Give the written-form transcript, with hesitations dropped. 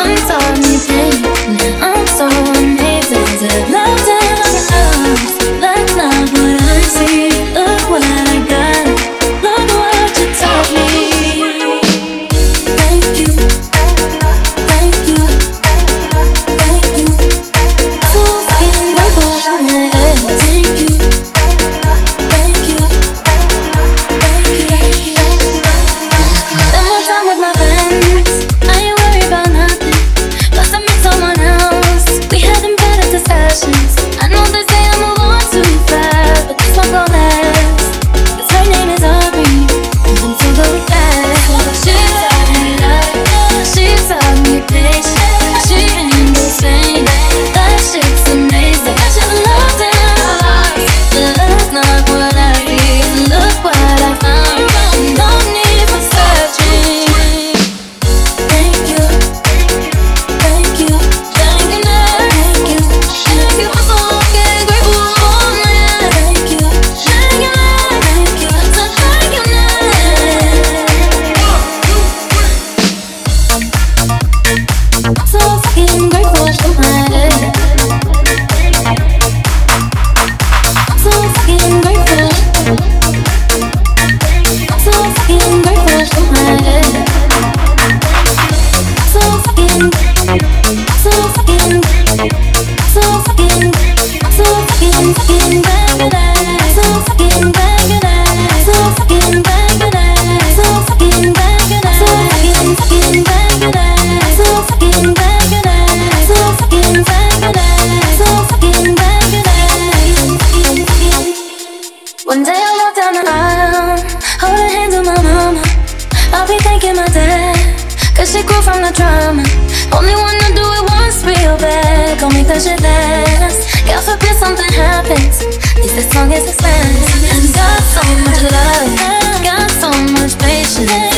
once taught me pain. Now I'm so amazing to love down loves. That's not what I see. Look what I got. Look what you taught me. Thank you. Thank you. Thank you. So fucking grateful. Thank you. Thank you. Thank you. Spend more time with my friends. I ain't worried about nothing. Plus I met someone else. We having better discussions. I know they say I move on too fast, but this one gon' last. 'Cause her name is Aubrey, and things will go fast. She taught me love. She taught me patience. She handles pain. That shit's amazing. I should love them. But love's not what I see. Look what I found. No need for searching. Thank you. Thank you. Thank you. Thank you. Thank you. I'm so fucking grateful. Thank you. Thank you. Thank you. So thank you. I'm so fucking grateful for my head. I'm so fucking grateful. I'm so fucking grateful for my head. I'm so fucking, so fucking, so fucking, so fucking, fucking back so fucking back so fucking back so fucking back so fucking, fucking back so fucking back so fucking back so fucking back. One day I walk down the aisle, holding hands with my mama. I'll be thanking my dad, 'cause she grew from the drama. Only wanna do it once real bad. Gon' make that shit last. God forbid something happens. At least this song is expensive. Got so much love, got so much patience.